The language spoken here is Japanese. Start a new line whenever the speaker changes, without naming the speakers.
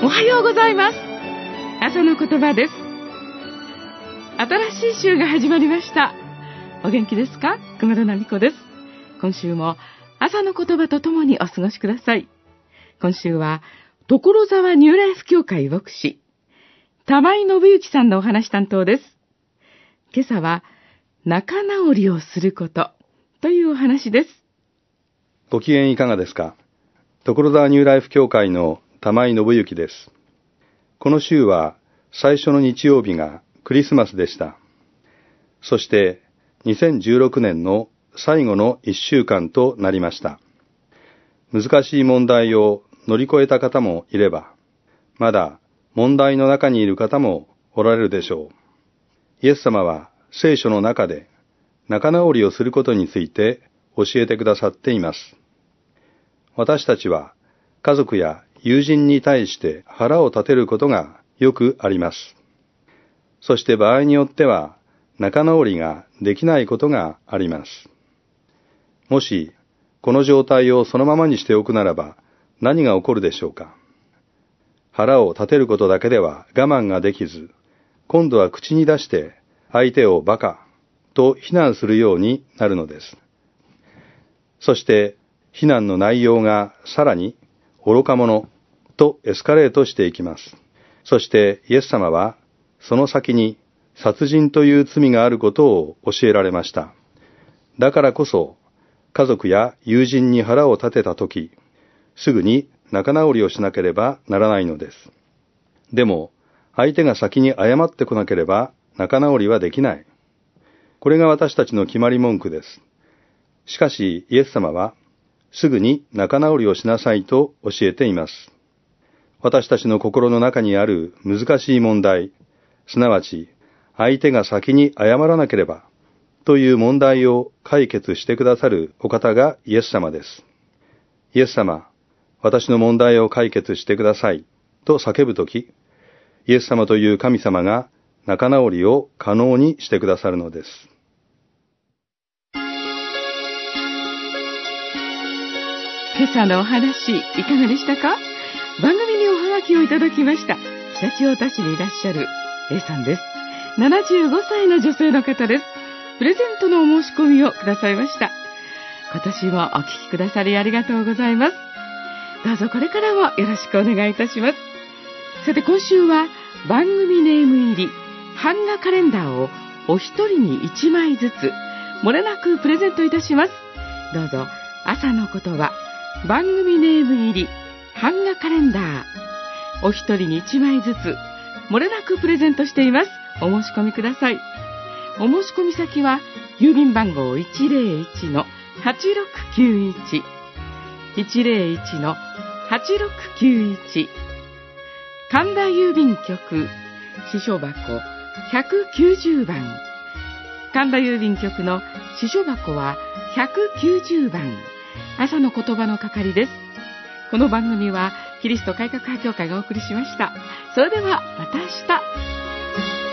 はようございます。朝の言葉です。新しい週が始まりました。お元気ですか？熊田奈美子です。今週も朝の言葉とともにお過ごしください。今週は所沢ニューライフ協会牧師玉井信之さんのお話担当です。今朝は仲直りをすることというお話です。
ご機嫌いかがですか？所沢ニューライフ協会の玉井信之です。この週は最初の日曜日がクリスマスでした。そして2016年の最後の1週間となりました。難しい問題を乗り越えた方もいれば、まだ問題の中にいる方もおられるでしょう。イエス様は聖書の中で仲直りをすることについて教えてくださっています。私たちは家族や友人に対して腹を立てることがよくあります。そして場合によっては仲直りができないことがあります。もしこの状態をそのままにしておくならば何が起こるでしょうか。腹を立てることだけでは我慢ができず、今度は口に出して相手をバカと非難するようになるのです。そして非難の内容がさらに愚か者とエスカレートしていきます。そしてイエス様はその先に殺人という罪があることを教えられました。だからこそ家族や友人に腹を立てたとき、すぐに仲直りをしなければならないのです。でも相手が先に謝ってこなければ仲直りはできない。これが私たちの決まり文句です。しかしイエス様はすぐに仲直りをしなさいと教えています。私たちの心の中にある難しい問題、すなわち相手が先に謝らなければという問題を解決してくださるお方がイエス様です。イエス様、私の問題を解決してくださいと叫ぶとき、イエス様という神様が仲直りを可能にしてくださるのです。
今朝のお話いかがでしたか？番組におはがきをいただきました。常陸太田市にいらっしゃる A さんです。75歳の女性の方です。プレゼントのお申し込みをくださいました。今年もお聞きくださりありがとうございます。どうぞこれからもよろしくお願いいたします。さて今週は番組ネーム入り版画カレンダーをお一人に1枚ずつ漏れなくプレゼントいたします。どうぞ朝の言葉番組ネーム入り版画カレンダーお一人に1枚ずつ漏れなくプレゼントしています。お申し込みください。お申し込み先は郵便番号 101-8691 101-8691 神田郵便局支所箱190番神田郵便局の支所箱は190番朝の言葉の係です。この番組はキリスト改革派協会がお送りしました。それではまた明日。